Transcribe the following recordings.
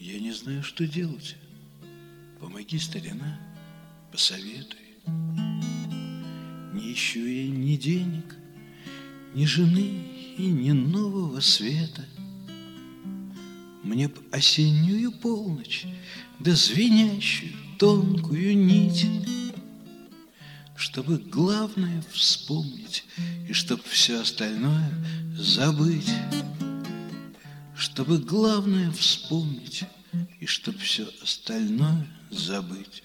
Я не знаю, что делать. Помоги, старина, посоветуй. Не ищу я ни денег, ни жены и ни нового света. Мне б осеннюю полночь, да звенящую тонкую нить, чтобы главное вспомнить и чтоб все остальное забыть. Чтобы главное вспомнить и чтоб все остальное забыть.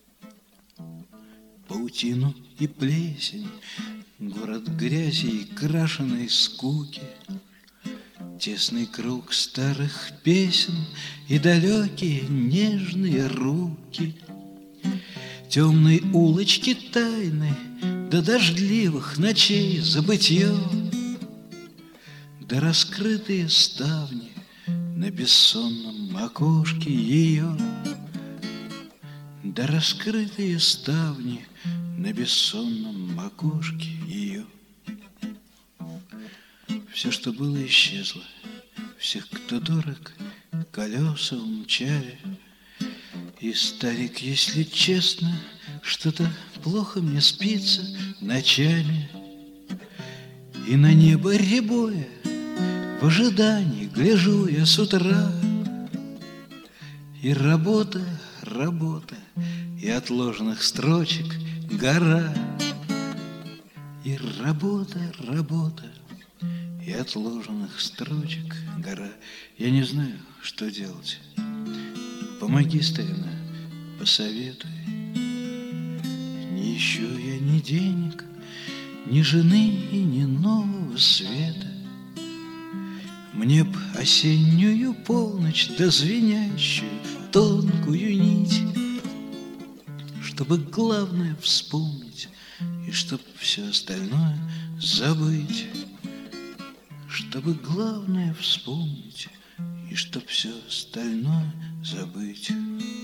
Паутину и плесень, город грязи и крашеной скуки, тесный круг старых песен и далекие нежные руки, темные улочки тайны до дождливых ночей забытье, да раскрытые ставни на бессонном окошке ее, да раскрытые ставни на бессонном окошке ее. Все, что было, исчезло. Всех, кто дорог, колеса умчали. И, старик, если честно, что-то плохо мне спится ночами. И на небо рябое в ожидании гляжу я с утра. И работа, работа, и отложенных строчек гора. И работа, работа, и отложенных строчек гора. Я не знаю, что делать. Помоги, старина, посоветуй. Не ищу я ни денег, ни жены и ни нового света. Мне б осеннюю полночь, да звенящую тонкую нить, чтобы главное вспомнить и чтоб все остальное забыть. Чтобы главное вспомнить и чтоб все остальное забыть.